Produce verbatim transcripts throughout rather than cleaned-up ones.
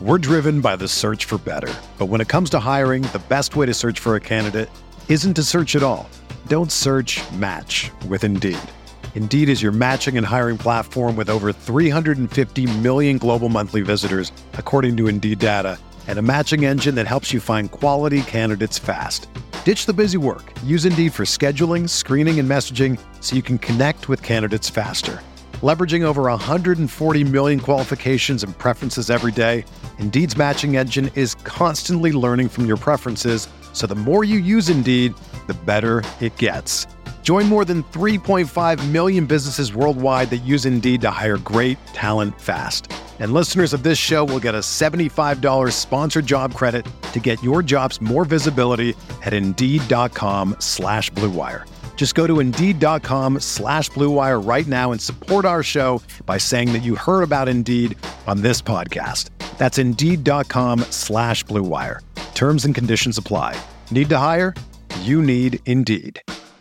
We're driven by the search for better. But when it comes to hiring, the best way to search for a candidate isn't to search at all. Don't search, match with Indeed. Indeed is your matching and hiring platform with over three hundred fifty million global monthly visitors, according to Indeed data, and a matching engine that helps you find quality candidates fast. Ditch the busy work. Use Indeed for scheduling, screening, and messaging so you can connect with candidates faster. Leveraging over one hundred forty million qualifications and preferences every day, Indeed's matching engine is constantly learning from your preferences, so the more you use Indeed, the better it gets. Join more than three point five million businesses worldwide that use Indeed to hire great talent fast. And listeners of this show will get a seventy-five dollars sponsored job credit to get your jobs more visibility at Indeed.com slash Blue Wire. Just go to Indeed.com slash Blue Wire right now and support our show by saying that you heard about Indeed on this podcast. That's Indeed.com slash Blue Wire. Terms and conditions apply. Need to hire? You need Indeed.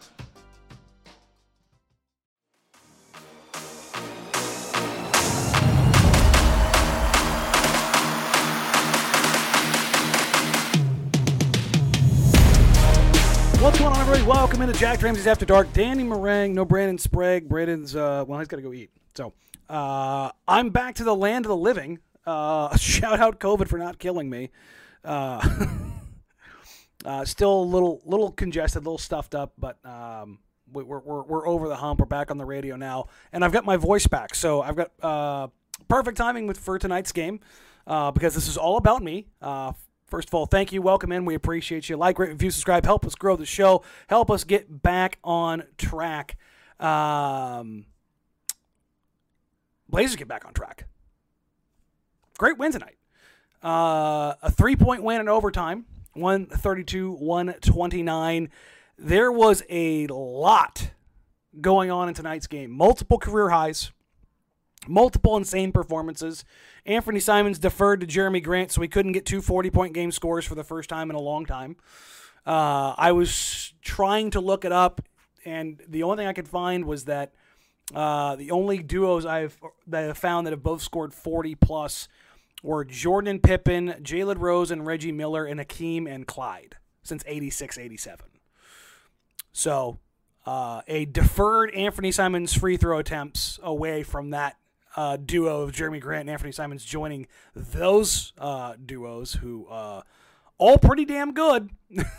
What's going on, everybody? Welcome into Jack Ramsey's After Dark. Danny Meringue, no Brandon Sprague. Brandon's, uh, well, he's got to go eat. So, uh, I'm back to the land of the living. Uh, shout out COVID for not killing me. Uh, uh, still a little, little congested, a little stuffed up, but um, we're, we're, we're over the hump. We're back on the radio now, and I've got my voice back. So I've got uh, perfect timing with for tonight's game uh, because this is all about me. Uh, First of all, thank you. Welcome in. We appreciate you. Like, rate, review, subscribe. Help us grow the show. Help us get back on track. Um, Blazers get back on track. Great win tonight. Uh, a three-point win in overtime, one thirty-two one twenty-nine. There was a lot going on in tonight's game. Multiple career highs. Multiple insane performances. Anthony Simons deferred to Jeremy Grant, so he couldn't get two forty-point game scores for the first time in a long time. Uh, I was trying to look it up, and the only thing I could find was that uh, the only duos I've that I've found that have both scored forty plus were Jordan Pippen, Jalen Rose, and Reggie Miller, and Hakeem and Clyde since eighty-six eighty-seven. So uh, a deferred Anthony Simons free throw attempts away from that Uh, duo of Jeremy Grant and Anthony Simons joining those uh, duos who uh, all pretty damn good.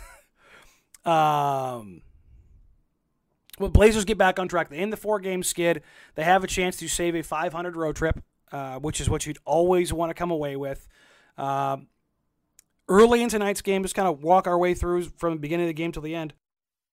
um, well, Blazers get back on track. They end the four-game skid. They have a chance to save a five hundred road trip, uh, which is what you'd always want to come away with. Um, early in tonight's game, just kind of walk our way through from the beginning of the game till the end.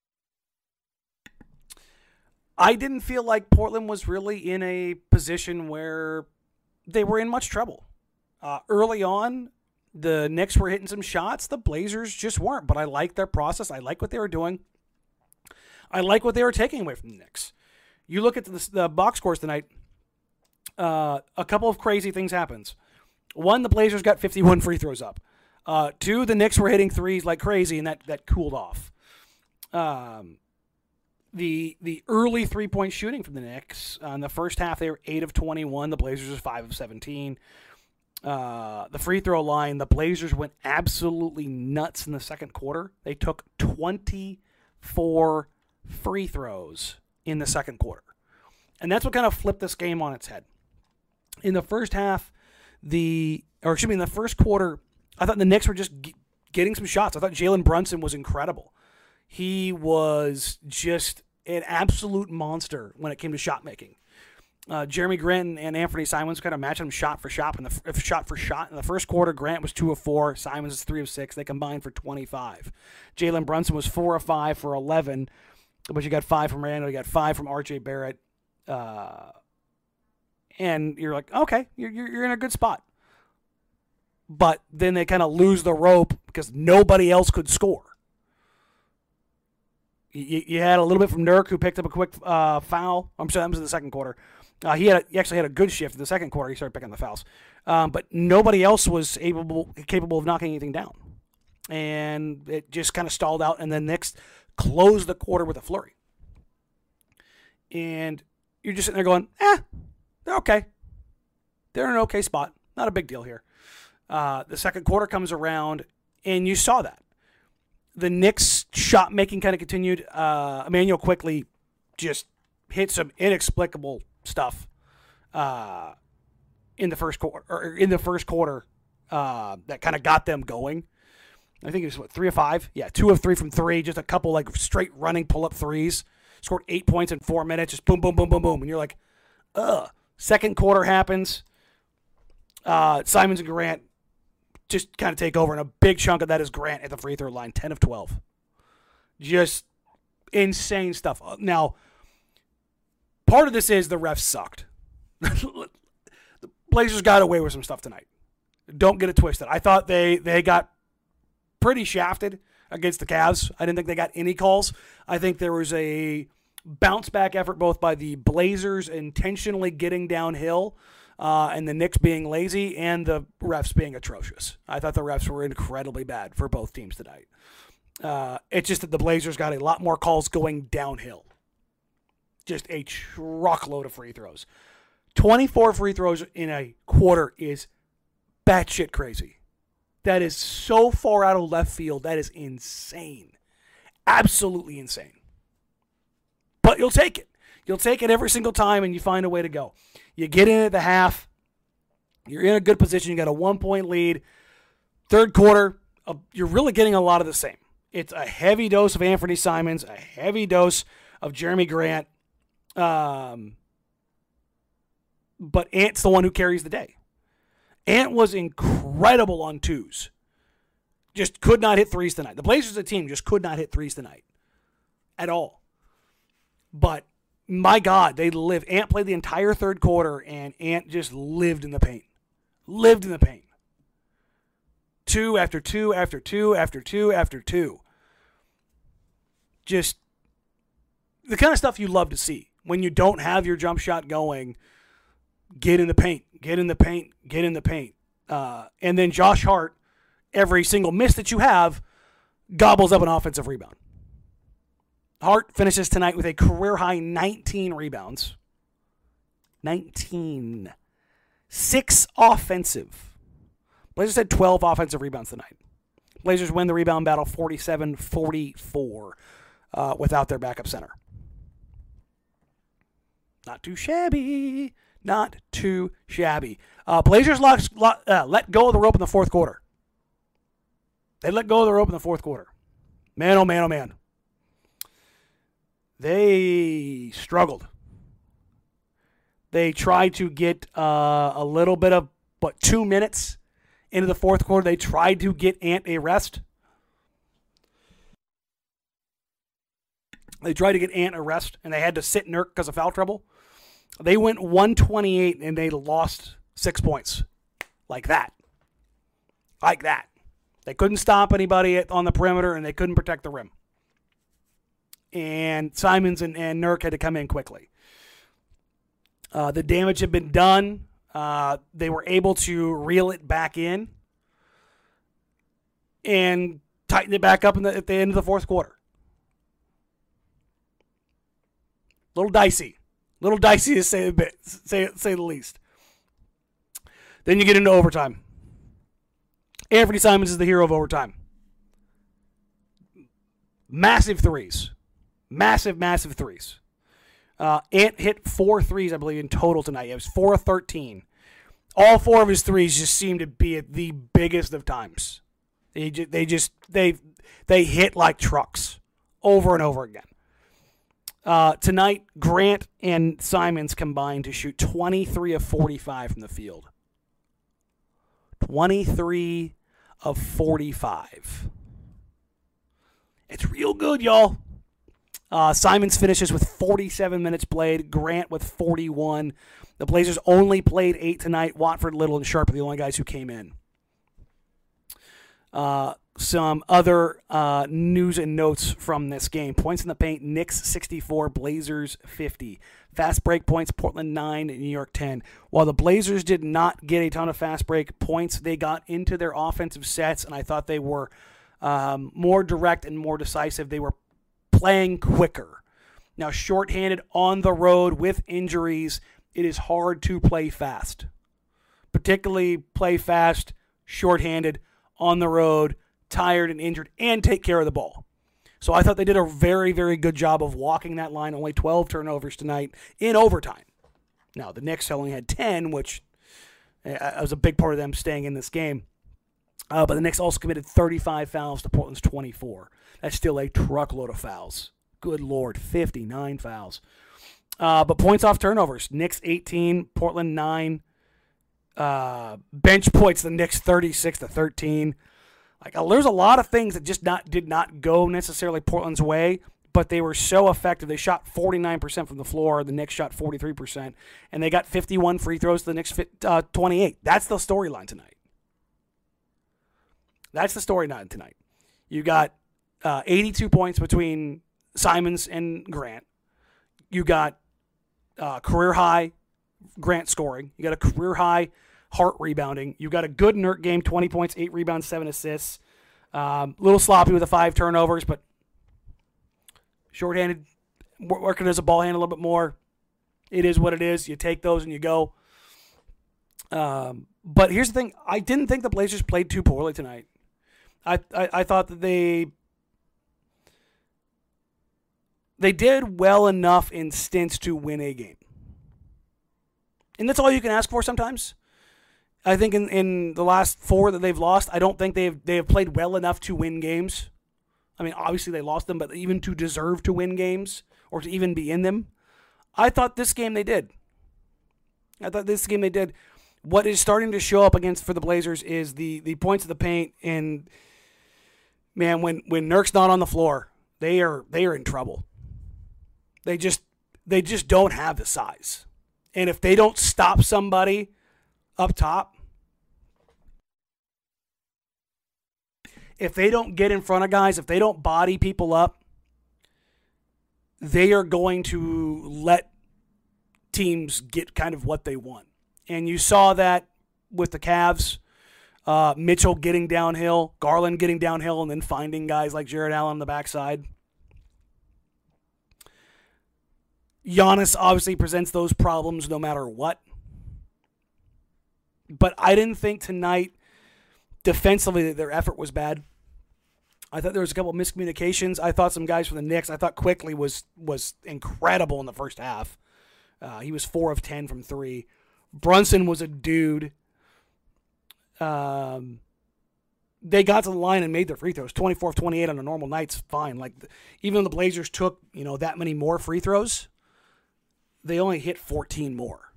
I didn't feel like Portland was really in a position where they were in much trouble. Uh, early on, the Knicks were hitting some shots. The Blazers just weren't, but I liked their process. I like what they were doing. I like what they were taking away from the Knicks. You look at the, the box scores tonight, uh, a couple of crazy things happened. One, the Blazers got fifty-one free throws up. Uh, two, the Knicks were hitting threes like crazy, and that, that cooled off. Um... The the early three-point shooting from the Knicks, uh, in the first half, they were eight of twenty-one. The Blazers was five of seventeen. Uh, the free throw line, the Blazers went absolutely nuts in the second quarter. They took twenty-four free throws in the second quarter. And that's what kind of flipped this game on its head. In the first half, the or excuse me, in the first quarter, I thought the Knicks were just g- getting some shots. I thought Jalen Brunson was incredible. He was just an absolute monster when it came to shot making. Uh, Jeremy Grant and Anthony Simons kind of matched him shot for shot in the shot for shot in the first quarter. Grant was two of four. Simons was three of six. They combined for twenty-five. Jalen Brunson was four of five for eleven, but you got five from Randall. You got five from R J Barrett, uh, and you're like, okay, you're you're in a good spot. But then they kind of lose the rope because nobody else could score. You, you had a little bit from Nurk, who picked up a quick uh, foul. I'm sorry, that was in the second quarter. Uh, he had a, he actually had a good shift in the second quarter. He started picking the fouls, um, but nobody else was able capable of knocking anything down, and it just kind of stalled out. And then Knicks closed the quarter with a flurry, and you're just sitting there going, "Eh, they're okay. They're in an okay spot. Not a big deal here." Uh, the second quarter comes around, and you saw that. The Knicks shot making kind of continued. Uh, Emmanuel Quickley just hit some inexplicable stuff uh, in the first quarter. Or in the first quarter, uh, that kind of got them going. I think it was what three of five. Yeah, two of three from three. Just a couple like straight running pull up threes. Scored eight points in four minutes. Just boom, boom, boom, boom, boom, and you're like, ugh. Second quarter happens. Uh, Simons and Grant just kind of take over, and a big chunk of that is Grant at the free throw line, ten of twelve. Just insane stuff. Now, part of this is the refs sucked. The Blazers got away with some stuff tonight. Don't get it twisted. I thought they, they got pretty shafted against the Cavs. I didn't think they got any calls. I think there was a bounce-back effort both by the Blazers intentionally getting downhill Uh, and the Knicks being lazy, and the refs being atrocious. I thought the refs were incredibly bad for both teams tonight. Uh, it's just that the Blazers got a lot more calls going downhill. Just a truckload of free throws. twenty-four free throws in a quarter is batshit crazy. That is so far out of left field. That is insane. Absolutely insane. But you'll take it. You'll take it every single time, and you find a way to go. You get in at the half. You're in a good position. You got a one-point lead. Third quarter, uh, you're really getting a lot of the same. It's a heavy dose of Anthony Simons, a heavy dose of Jeremy Grant. Um, but Ant's the one who carries the day. Ant was incredible on twos. Just could not hit threes tonight. The Blazers, the team, just could not hit threes tonight at all. But my God, they lived. Ant played the entire third quarter, and Ant just lived in the paint. Lived in the paint. Two after two after two after two after two. Just the kind of stuff you love to see. When you don't have your jump shot going, get in the paint, get in the paint, get in the paint. Uh, and then Josh Hart, every single miss that you have, gobbles up an offensive rebound. Hart finishes tonight with a career-high nineteen rebounds. nineteen. Six offensive. Blazers had twelve offensive rebounds tonight. Blazers win the rebound battle forty-seven forty-four uh, without their backup center. Not too shabby. Not too shabby. Uh, Blazers lost, uh, let go of the rope in the fourth quarter. They let go of the rope in the fourth quarter. Man, oh man, oh man. They struggled. They tried to get uh, a little bit of, what, two minutes into the fourth quarter. They tried to get Ant a rest. They tried to get Ant a rest, and they had to sit Nurk because of foul trouble. They went one twenty-eight, and they lost six points. Like that. Like that. They couldn't stop anybody on the perimeter, and they couldn't protect the rim. And Simons and, and Nurk had to come in quickly. Uh, the damage had been done. Uh, they were able to reel it back in and tighten it back up in the, at the end of the fourth quarter. A little dicey. A little dicey to say a bit, say, say the least. Then you get into overtime. Anthony Simons is the hero of overtime. Massive threes. Massive, massive threes. Uh, Ant hit four threes, I believe, in total tonight. It was four of thirteen. All four of his threes just seemed to be at the biggest of times. They just, they just they they hit like trucks over and over again. Uh, tonight, Grant and Simons combined to shoot twenty-three of forty-five from the field. twenty-three of forty-five. It's real good, y'all. Uh, Simons finishes with forty-seven minutes played. Grant with forty-one. The Blazers only played eight tonight. Watford, Little, and Sharp are the only guys who came in. Uh, some other uh, news and notes from this game. Points in the paint, Knicks sixty-four, Blazers fifty. Fast break points, Portland nine, New York ten. While the Blazers did not get a ton of fast break points, they got into their offensive sets, and I thought they were um, more direct and more decisive. They were playing quicker. Now, shorthanded on the road with injuries, it is hard to play fast. Particularly play fast shorthanded, on the road, tired and injured, and take care of the ball. So I thought they did a very, very good job of walking that line. Only twelve turnovers tonight in overtime. Now, the Knicks only had ten, which was a big part of them staying in this game. Uh, but the Knicks also committed thirty-five fouls to Portland's twenty-four. That's still a truckload of fouls. Good Lord, fifty-nine fouls. Uh, but points off turnovers, Knicks eighteen, Portland nine. Uh, bench points, the Knicks thirty-six to thirteen. Like, uh, there's a lot of things that just not did not go necessarily Portland's way, but they were so effective. They shot forty-nine percent from the floor. The Knicks shot forty-three percent, and they got fifty-one free throws. The Knicks fit uh, twenty-eight. That's the storyline tonight. That's the storyline tonight. You got uh, eighty-two points between Simons and Grant. You got uh, career high Grant scoring. You got a career high Hart rebounding. You got a good Nurk game, twenty points, eight rebounds, seven assists. A um, little sloppy with the five turnovers, but shorthanded, working as a ball hand a little bit more. It is what it is. You take those and you go. Um, but here's the thing. I didn't think the Blazers played too poorly tonight. I, I, I thought that they they did well enough in stints to win a game. And that's all you can ask for sometimes. I think in, in the last four that they've lost, I don't think they've they have played well enough to win games. I mean, obviously they lost them, but even to deserve to win games or to even be in them, I thought this game they did. I thought this game they did. What is starting to show up against for the Blazers is the the points of the paint, and man, when when Nurk's not on the floor, they are they are in trouble. They just they just don't have the size, and if they don't stop somebody up top, if they don't get in front of guys, if they don't body people up, they are going to let teams get kind of what they want. And you saw that with the Cavs, uh, Mitchell getting downhill, Garland getting downhill, and then finding guys like Jared Allen on the backside. Giannis obviously presents those problems no matter what. But I didn't think tonight defensively that their effort was bad. I thought there was a couple of miscommunications. I thought some guys from the Knicks, I thought Quickley was was incredible in the first half. Uh, he was four of ten from three. Brunson was a dude. Um, they got to the line and made their free throws. twenty-four of twenty-eight on a normal night's fine. Like, even though the Blazers took, you know, that many more free throws, they only hit fourteen more.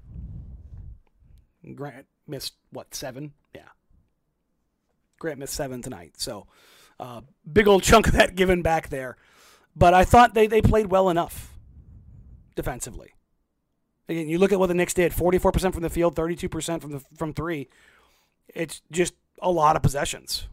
Grant missed, what, seven? Yeah. Grant missed seven tonight. So, uh, big old chunk of that given back there. But I thought they, they played well enough defensively. Again, you look at what the Knicks did, forty-four percent from the field, thirty-two percent from the from three. It's just a lot of possessions.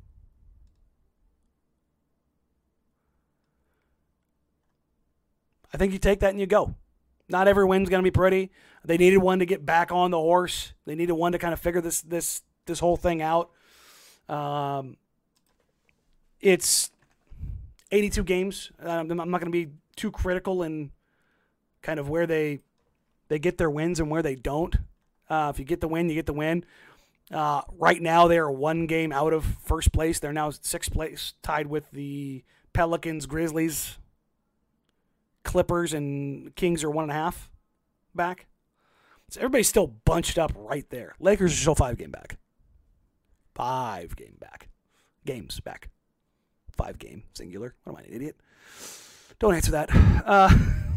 I think you take that and you go. Not every win's going to be pretty. They needed one to get back on the horse. They needed one to kind of figure this this this whole thing out. Um, it's eighty-two games. Um, I'm not going to be too critical in kind of where they they get their wins and where they don't. Uh, if you get the win, you get the win. Uh, right now, they are one game out of first place. They're now sixth place, tied with the Pelicans, Grizzlies, Clippers, and Kings are one and a half back. So everybody's still bunched up right there. Lakers are still five game back. Five game back. Games back. Five game, singular. What am I, an idiot? Don't answer that. Uh,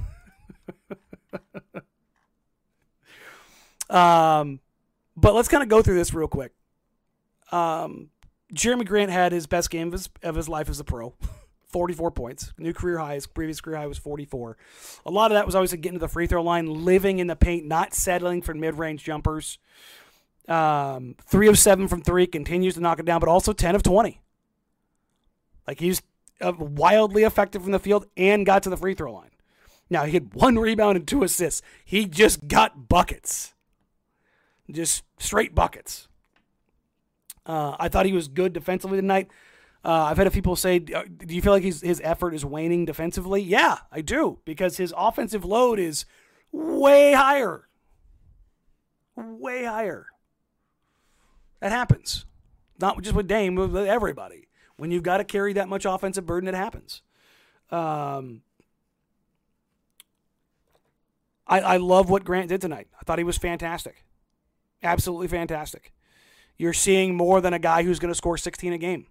um, but let's kind of go through this real quick. Um, Jeremy Grant had his best game of his, of his life as a pro. forty-four points. New career high. His previous career high was forty-four. A lot of that was always getting to the free throw line, living in the paint, not settling for mid-range jumpers. Um, three of seven from three, continues to knock it down, but also ten of twenty. Like, he's uh, wildly effective from the field and got to the free throw line. Now, he had one rebound and two assists. He just got buckets. Just straight buckets. Uh, I thought he was good defensively tonight. Uh, I've had a people say, do you feel like his, his effort is waning defensively? Yeah, I do, because his offensive load is way higher. Way higher. That happens. Not just with Dame, but with everybody. When you've got to carry that much offensive burden, it happens. Um, I, I love what Grant did tonight. I thought he was fantastic. Absolutely fantastic. You're seeing more than a guy who's going to score sixteen a game.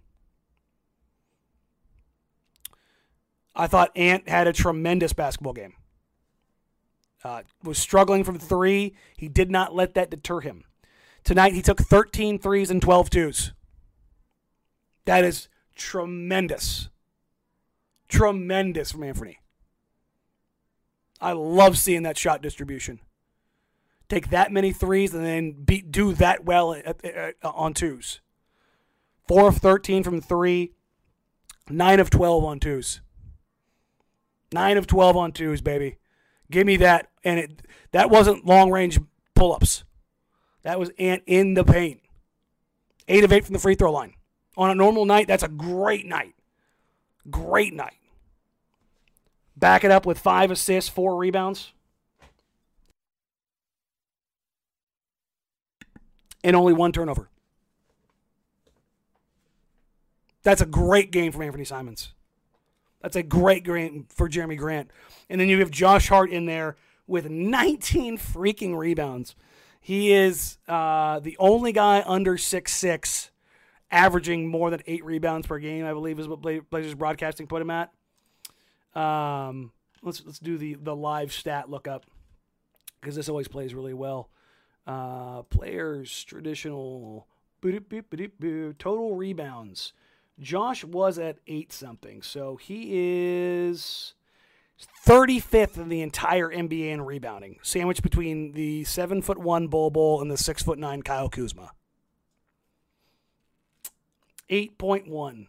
I thought Ant had a tremendous basketball game. Uh, was struggling from three. He did not let that deter him. Tonight he took thirteen threes and twelve twos. That is tremendous. Tremendous from Anthony. I love seeing that shot distribution. Take that many threes and then be, do that well at, at, at, on twos. four of thirteen from three. nine of twelve on twos. nine of twelve on twos, baby. Give me that. And it that wasn't long-range pull-ups. That was Ant in the paint. eight of eight from the free throw line. On a normal night, that's a great night. Great night. Back it up with five assists, four rebounds. And only one turnover. That's a great game from Anthony Simons. That's a great game for Jeremy Grant. And then you have Josh Hart in there with nineteen freaking rebounds. He is uh, the only guy under six six averaging more than eight rebounds per game, I believe is what Blazers Broadcasting put him at. Um, let's let's do the, the live stat lookup because this always plays really well. Uh, players, traditional, total rebounds. Josh was at eight something, so he is thirty-fifth in the entire N B A in rebounding, sandwiched between the seven foot one Bol Bol and the six foot nine Kyle Kuzma. Eight point one.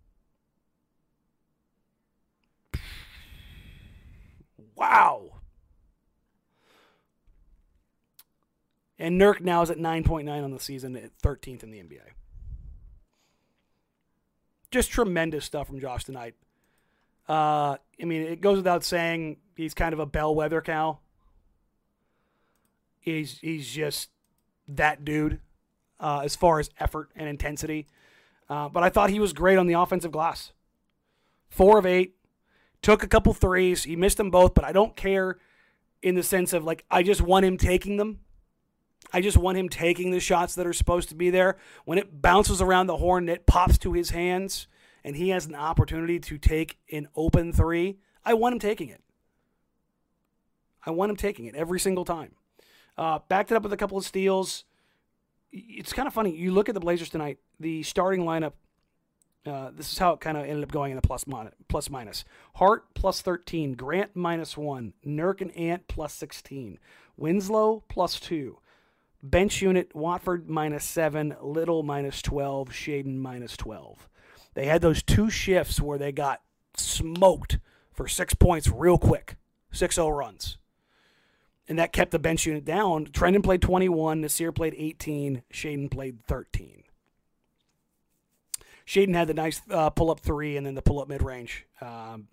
Wow. And Nurk now is at nine point nine on the season, at thirteenth in the N B A. Just tremendous stuff from Josh tonight. Uh, I mean, it goes without saying he's kind of a bellwether cow. He's he's just that dude uh, as far as effort and intensity. Uh, but I thought he was great on the offensive glass. Four of eight. Took a couple threes. He missed them both, but I don't care in the sense of, like, I just want him taking them. I just want him taking the shots that are supposed to be there. When it bounces around the horn, it pops to his hands, and he has an opportunity to take an open three, I want him taking it. I want him taking it every single time. Uh, backed it up with a couple of steals. It's kind of funny. You look at the Blazers tonight, the starting lineup, uh, this is how it kind of ended up going in the plus, mon- plus minus. Hart plus thirteen, Grant minus one, Nurk and Ant plus sixteen, Winslow plus two. Bench unit, Watford minus seven, Little minus twelve, Shaden minus twelve. They had those two shifts where they got smoked for six points real quick, six oh runs. And that kept the bench unit down. Trendon played twenty-one, Nasir played eighteen, Shaden played thirteen. Shaden had the nice uh, pull-up three and then the pull-up mid-range. Um,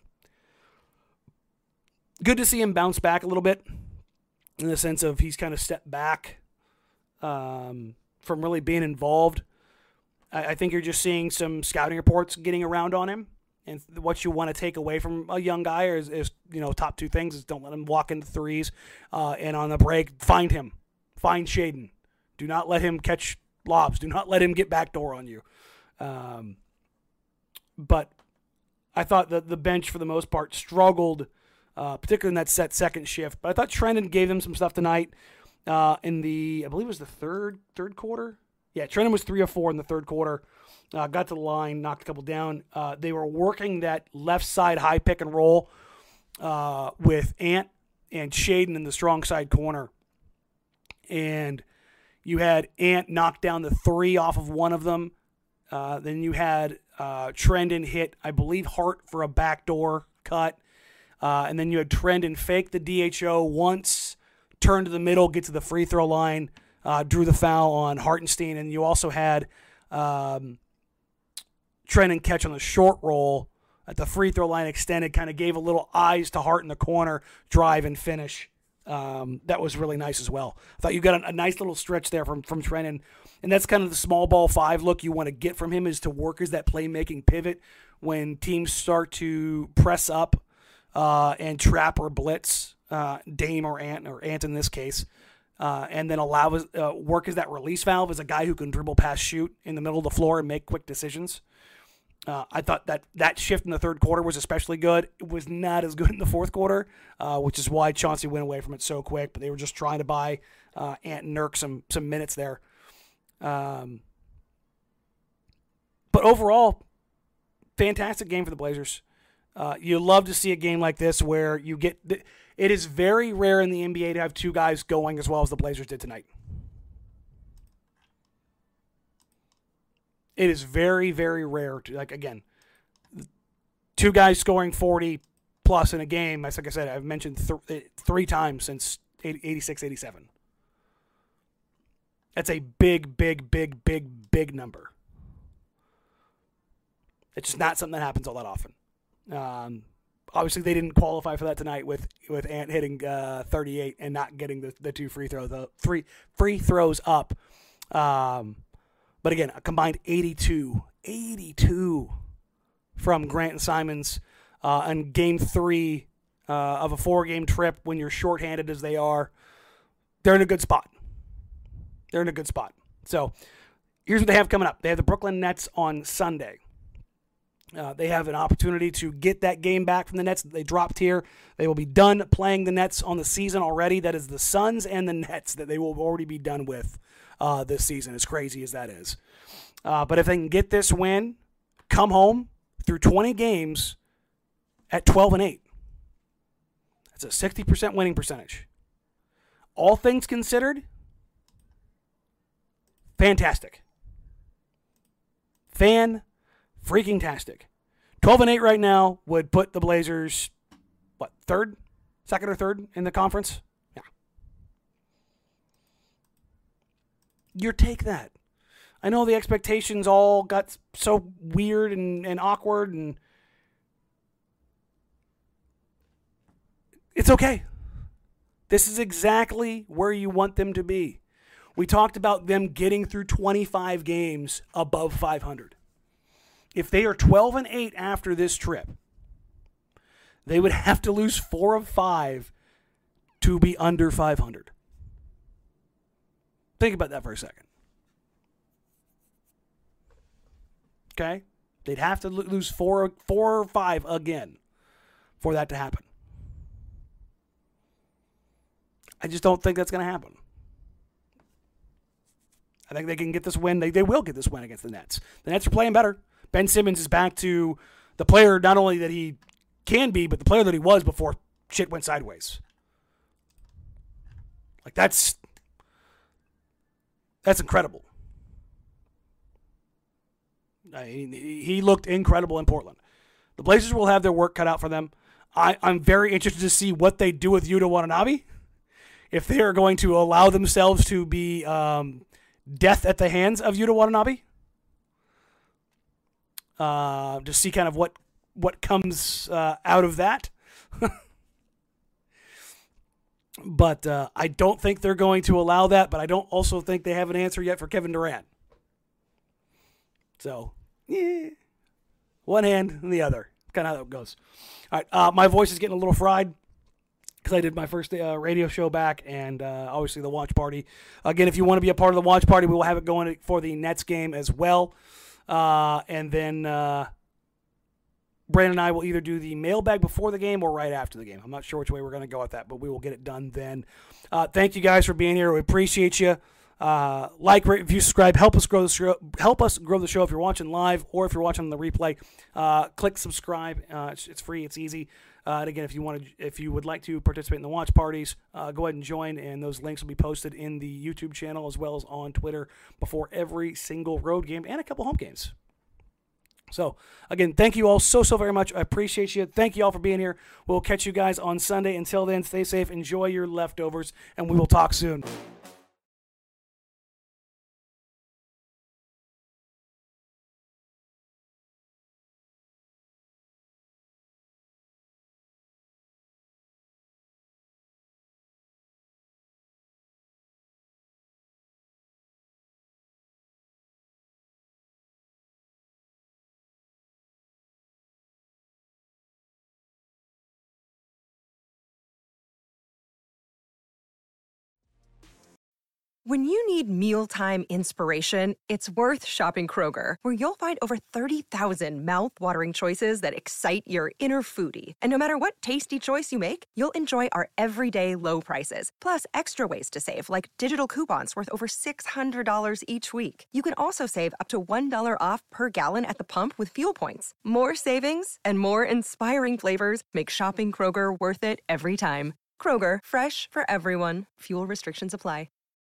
good to see him bounce back a little bit in the sense of he's kind of stepped back Um, from really being involved. I, I think you're just seeing some scouting reports getting around on him, and what you want to take away from a young guy is, is you know, top two things is don't let him walk into threes, uh, and on the break, find him. Find Shaden. Do not let him catch lobs. Do not let him get backdoor on you. Um, but I thought that the bench, for the most part, struggled, uh, particularly in that set second shift. But I thought Trendon gave them some stuff tonight. Uh, in the, I believe it was the third third quarter. Yeah, Trendon was three or four in the third quarter. Uh, got to the line, knocked a couple down. Uh, they were working that left side high pick and roll uh, with Ant and Shaden in the strong side corner. And you had Ant knock down the three off of one of them. Uh, then you had uh, Trendon hit, I believe, Hart for a backdoor cut. Uh, and then you had Trendon fake the D H O once, turn to the middle, get to the free throw line, uh, drew the foul on Hartenstein, and you also had um, Trendon catch on the short roll at the free throw line extended, kind of gave a little eyes to Hart in the corner, drive and finish. Um, that was really nice as well. I thought you got a, a nice little stretch there from, from Trendon. And that's kind of the small ball five look you want to get from him, is to work as that playmaking pivot when teams start to press up uh, and trap or blitz uh, Dame or Ant, or Ant in this case, uh, and then allow uh, work as that release valve as a guy who can dribble, pass, shoot in the middle of the floor and make quick decisions. Uh, I thought that that shift in the third quarter was especially good. It was not as good in the fourth quarter, uh, which is why Chauncey went away from it so quick. But they were just trying to buy uh, Ant and Nurk some some minutes there. Um, but overall, fantastic game for the Blazers. Uh, you love to see a game like this where you get. The, it is very rare in the N B A to have two guys going as well as the Blazers did tonight. It is very, very rare to, like, again, two guys scoring forty plus in a game. Like I said, I've mentioned th- three times since eighty-six eighty-seven. That's a big, big, big, big, big number. It's just not something that happens all that often. Um, obviously, they didn't qualify for that tonight with, with Ant hitting uh, thirty-eight and not getting the, the two free throws, the three free throws up. Um, But again, a combined eighty-two, eighty-two from Grant and Simons uh, in game three uh, of a four-game trip when you're shorthanded as they are. They're in a good spot. They're in a good spot. So here's what they have coming up. They have the Brooklyn Nets on Sunday. Uh, they have an opportunity to get that game back from the Nets that they dropped here. They will be done playing the Nets on the season already. That is the Suns and the Nets that they will already be done with uh, this season, as crazy as that is. Uh, but if they can get this win, come home through twenty games at twelve and eight. That's a sixty percent winning percentage. All things considered, fantastic. Fan freaking tastic. twelve and eight right now would put the Blazers, what, third? Second or third in the conference? Yeah. You take that. I know the expectations all got so weird and, and awkward, and it's okay. This is exactly where you want them to be. We talked about them getting through twenty-five games above five hundred. If they are twelve and eight after this trip, they would have to lose four of five to be under five hundred. Think about that for a second. Okay? They'd have to lose four, four or five again for that to happen. I just don't think that's going to happen. I think they can get this win. They, they will get this win against the Nets. The Nets are playing better. Ben Simmons is back to the player not only that he can be, but the player that he was before shit went sideways. Like, that's that's incredible. I mean, he looked incredible in Portland. The Blazers will have their work cut out for them. I, I'm very interested to see what they do with Yuta Watanabe. If they are going to allow themselves to be um, death at the hands of Yuta Watanabe. Uh, to see kind of what what comes uh, out of that. But uh, I don't think they're going to allow that, but I don't also think they have an answer yet for Kevin Durant. So, yeah, one hand and the other. Kind of how that goes. All right, uh, my voice is getting a little fried because I did my first uh, radio show back, and uh, obviously the watch party. Again, if you want to be a part of the watch party, we will have it going for the Nets game as well. Uh, and then uh, Brandon and I will either do the mailbag before the game or right after the game. I'm not sure which way we're going to go with that, but we will get it done then. Uh, thank you guys for being here. We appreciate you. Uh, like, rate, review, subscribe. Help us grow the show. Help us grow the show if you're watching live or if you're watching on the replay. Uh, click subscribe. Uh, it's, it's free. It's easy. Uh, and again, if you want to, if you would like to participate in the watch parties, uh, go ahead and join. And those links will be posted in the YouTube channel as well as on Twitter before every single road game and a couple home games. So, again, thank you all so, so very much. I appreciate you. Thank you all for being here. We'll catch you guys on Sunday. Until then, stay safe, enjoy your leftovers, and we will talk soon. When you need mealtime inspiration, it's worth shopping Kroger, where you'll find over thirty thousand mouth-watering choices that excite your inner foodie. And no matter what tasty choice you make, you'll enjoy our everyday low prices, plus extra ways to save, like digital coupons worth over six hundred dollars each week. You can also save up to one dollar off per gallon at the pump with fuel points. More savings and more inspiring flavors make shopping Kroger worth it every time. Kroger, fresh for everyone. Fuel restrictions apply.